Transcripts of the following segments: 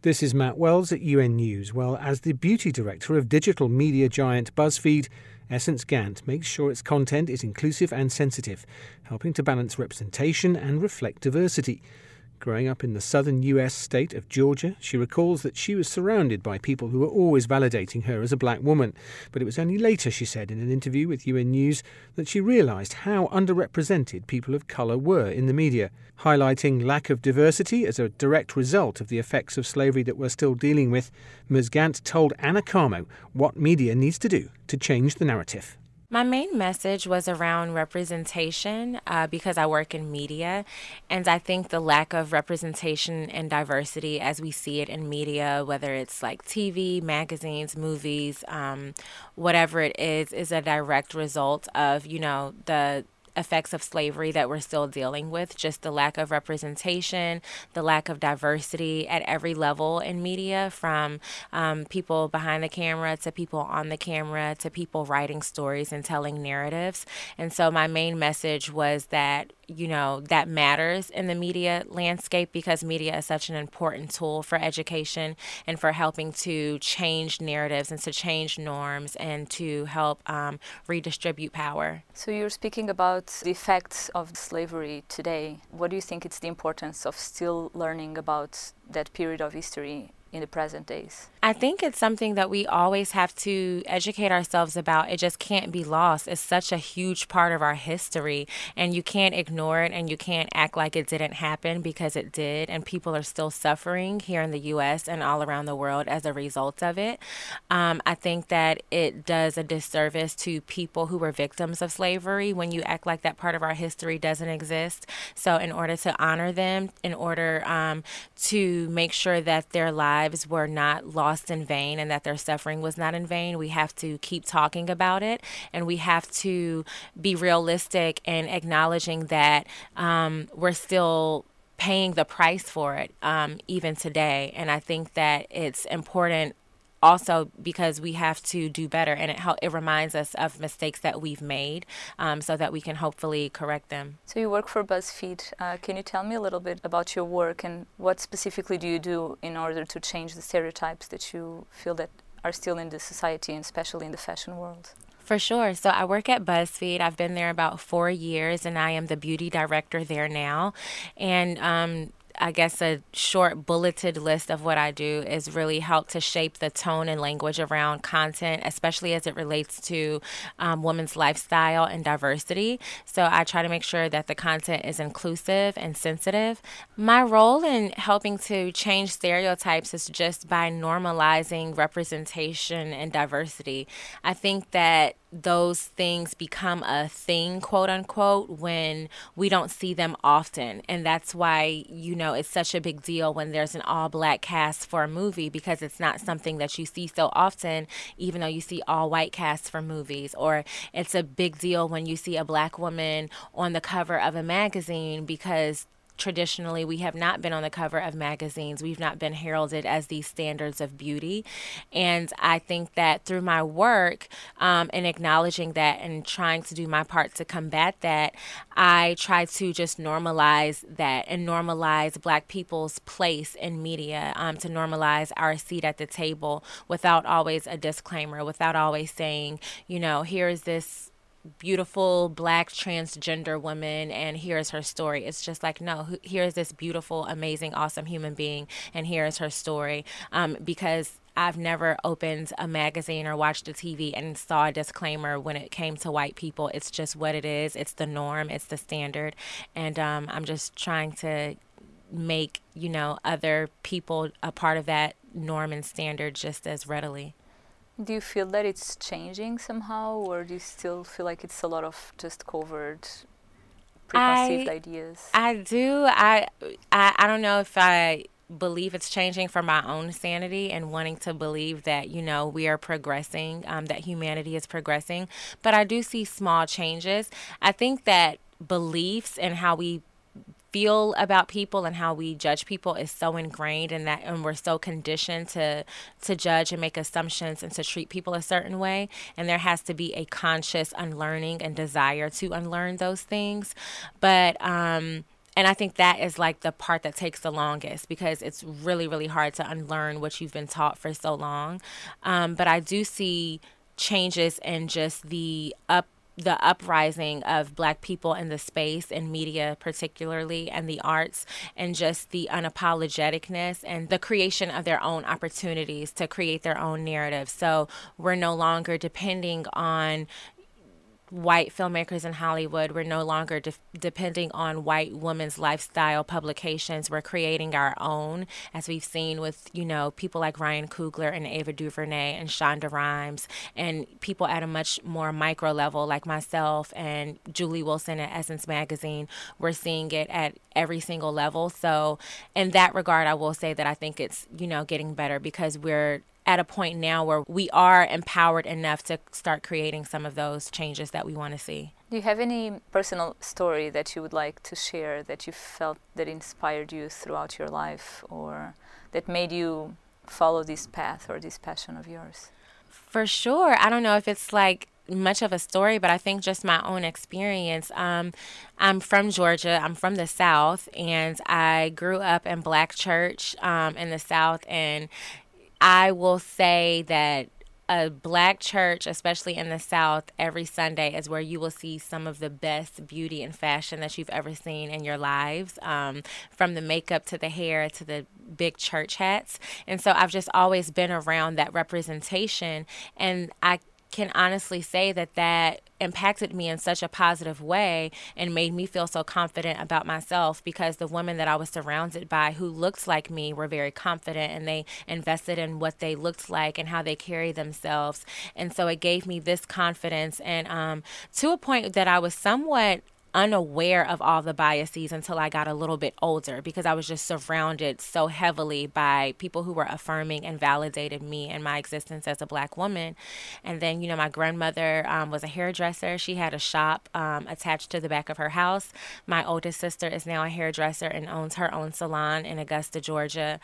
This is Matt Wells at UN News. Well, as the beauty director of digital media giant BuzzFeed, Essence Gant makes sure its content is inclusive and sensitive, helping to balance representation and reflect diversity. Growing up in the southern US state of Georgia, she recalls that she was surrounded by people who were always validating her as a black woman. But it was only later, she said in an interview with UN News, that she realised how underrepresented people of colour were in the media, highlighting lack of diversity as a direct result of the effects of slavery that we're still dealing with. Ms. Gant told Anna Carmo what media needs to do to change the narrative. My main message was around representation because I work in media, and I think the lack of representation and diversity as we see it in media, whether it's like TV, magazines, movies, whatever it is a direct result of, the effects of slavery that we're still dealing with, just the lack of representation, the lack of diversity at every level in media, from people behind the camera to people on the camera to people writing stories and telling narratives. And so my main message was that, that matters in the media landscape because media is such an important tool for education and for helping to change narratives and to change norms and to help redistribute power. So you're speaking about the effects of slavery today. What do you think is the importance of still learning about that period of history in the present days? I think it's something that we always have to educate ourselves about. It just can't be lost. It's such a huge part of our history, and you can't ignore it, and you can't act like it didn't happen, because it did, and people are still suffering here in the U.S. and all around the world as a result of it. I think that it does a disservice to people who were victims of slavery when you act like that part of our history doesn't exist. So in order to honor them, in order to make sure that their lives were not lost in vain and that their suffering was not in vain, we have to keep talking about it, and we have to be realistic in acknowledging that we're still paying the price for it even today. And I think that it's important also because we have to do better, and it reminds us of mistakes that we've made so that we can hopefully correct them. So you work for BuzzFeed. Can you tell me a little bit about your work and what specifically do you do in order to change the stereotypes that you feel that are still in the society, and especially in the fashion world? For sure. So I work at BuzzFeed. I've been there about 4 years, and I am the beauty director there now. And I guess a short bulleted list of what I do is really help to shape the tone and language around content, especially as it relates to women's lifestyle and diversity. So I try to make sure that the content is inclusive and sensitive. My role in helping to change stereotypes is just by normalizing representation and diversity. I think that those things become a thing, quote unquote, when we don't see them often. And that's why, it's such a big deal when there's an all black cast for a movie, because it's not something that you see so often, even though you see all white casts for movies. Or it's a big deal when you see a black woman on the cover of a magazine, because traditionally, we have not been on the cover of magazines. We've not been heralded as these standards of beauty. And I think that through my work and acknowledging that and trying to do my part to combat that, I try to just normalize that and normalize Black people's place in media, to normalize our seat at the table without always a disclaimer, without always saying, here is this beautiful Black transgender woman and here's her story. It's just like, no, here's this beautiful, amazing, awesome human being and here's her story. Because I've never opened a magazine or watched a TV and saw a disclaimer when it came to white people. It's just what it is. It's the norm. It's the standard. And I'm just trying to make, other people a part of that norm and standard just as readily. Do you feel that it's changing somehow, or do you still feel like it's a lot of just covert, preconceived ideas? I do. I don't know if I believe it's changing for my own sanity and wanting to believe that, we are progressing, that humanity is progressing. But I do see small changes. I think that beliefs and how we feel about people and how we judge people is so ingrained in that, and we're so conditioned to judge and make assumptions and to treat people a certain way. And there has to be a conscious unlearning and desire to unlearn those things. But And I think that is like the part that takes the longest, because it's really, really hard to unlearn what you've been taught for so long. But I do see changes in just the uprising of Black people in the space and media particularly, and the arts, and just the unapologeticness and the creation of their own opportunities to create their own narrative. So we're no longer depending on white filmmakers in Hollywood. We're no longer depending on white women's lifestyle publications. We're creating our own, as we've seen with, people like Ryan Coogler and Ava DuVernay and Shonda Rhimes, and people at a much more micro level like myself and Julie Wilson at Essence Magazine. We're seeing it at every single level. So in that regard, I will say that I think it's, getting better, because we're at a point now where we are empowered enough to start creating some of those changes that we want to see. Do you have any personal story that you would like to share that you felt that inspired you throughout your life, or that made you follow this path or this passion of yours? For sure. I don't know if it's like much of a story, but I think just my own experience. I'm from Georgia. I'm from the South, and I grew up in Black church in the South, and I will say that a Black church, especially in the South, every Sunday is where you will see some of the best beauty and fashion that you've ever seen in your lives, from the makeup to the hair to the big church hats. And so I've just always been around that representation, and I can honestly say that impacted me in such a positive way and made me feel so confident about myself, because the women that I was surrounded by who looked like me were very confident, and they invested in what they looked like and how they carried themselves. And so it gave me this confidence, and to a point that I was somewhat unaware of all the biases until I got a little bit older, because I was just surrounded so heavily by people who were affirming and validated me and my existence as a Black woman. And then, my grandmother was a hairdresser. She had a shop attached to the back of her house. My oldest sister is now a hairdresser and owns her own salon in Augusta, Georgia.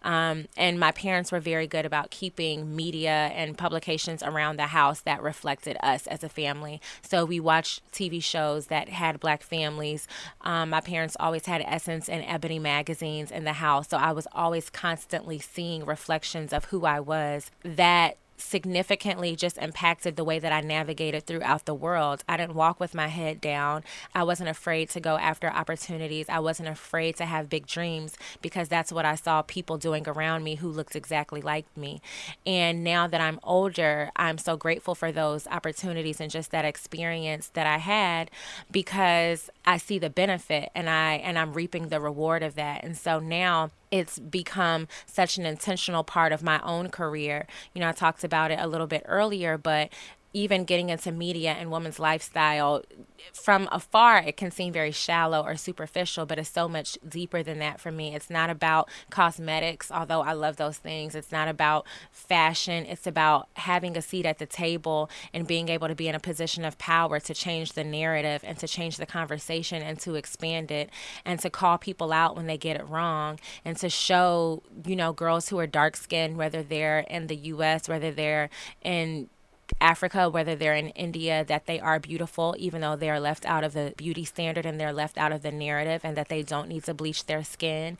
And my parents were very good about keeping media and publications around the house that reflected us as a family. So we watched TV shows that had Black families. My parents always had Essence and Ebony magazines in the house, so I was always constantly seeing reflections of who I was that significantly just impacted the way that I navigated throughout the world. I didn't walk with my head down. I wasn't afraid to go after opportunities. I wasn't afraid to have big dreams, because that's what I saw people doing around me who looked exactly like me. And now that I'm older, I'm so grateful for those opportunities and just that experience that I had, because I see the benefit, and I'm reaping the reward of that. And so now it's become such an intentional part of my own career. I talked about it a little bit earlier, but even getting into media and women's lifestyle, from afar, it can seem very shallow or superficial, but it's so much deeper than that for me. It's not about cosmetics, although I love those things. It's not about fashion. It's about having a seat at the table and being able to be in a position of power to change the narrative and to change the conversation and to expand it, and to call people out when they get it wrong, and to show, girls who are dark-skinned, whether they're in the U.S., whether they're in Africa, whether they're in India, that they are beautiful, even though they are left out of the beauty standard and they're left out of the narrative, and that they don't need to bleach their skin.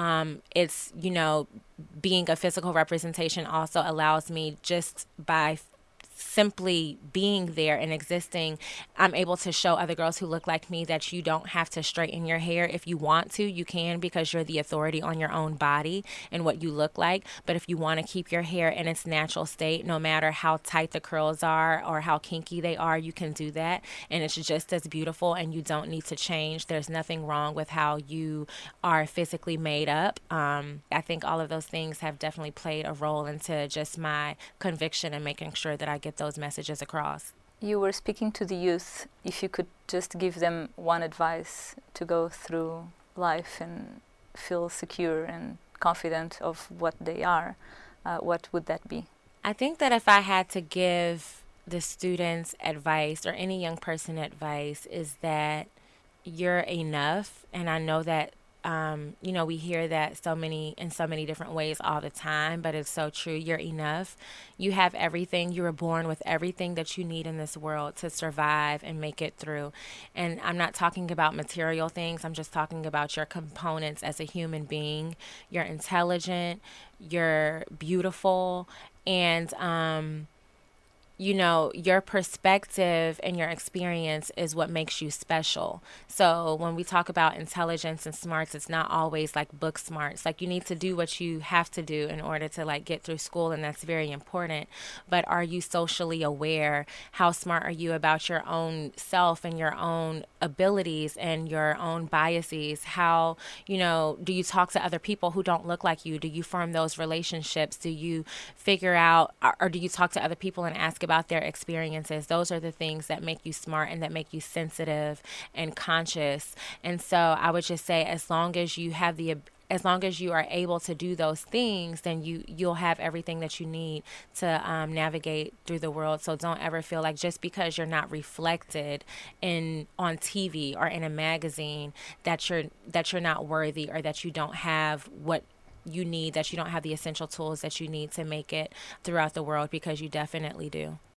It's, being a physical representation also allows me, just by simply being there and existing, I'm able to show other girls who look like me that you don't have to straighten your hair. If you want to, you can, because you're the authority on your own body and what you look like. But if you want to keep your hair in its natural state, no matter how tight the curls are or how kinky they are, you can do that. And it's just as beautiful, and you don't need to change. There's nothing wrong with how you are physically made up. I think all of those things have definitely played a role into just my conviction and making sure that I get those messages across. You were speaking to the youth. If you could just give them one advice to go through life and feel secure and confident of what they are, what would that be? I think that if I had to give the students advice, or any young person advice, is that you're enough. And I know that we hear that in so many different ways all the time, but it's so true. You're enough. You have everything. You were born with everything that you need in this world to survive and make it through. And I'm not talking about material things. I'm just talking about your components as a human being. You're intelligent. You're beautiful. And, your perspective and your experience is what makes you special. So when we talk about intelligence and smarts, it's not always like book smarts. Like, you need to do what you have to do in order to like get through school, and that's very important. But are you socially aware? How smart are you about your own self and your own abilities and your own biases? How, do you talk to other people who don't look like you? Do you form those relationships? Do you figure out, or do you talk to other people and ask about their experiences? Those are the things that make you smart and that make you sensitive and conscious. And so I would just say, as long as you are able to do those things, then you'll have everything that you need to navigate through the world. So don't ever feel like just because you're not reflected on TV or in a magazine that you're not worthy, or that you don't have what you need, that you don't have the essential tools that you need to make it throughout the world, because you definitely do.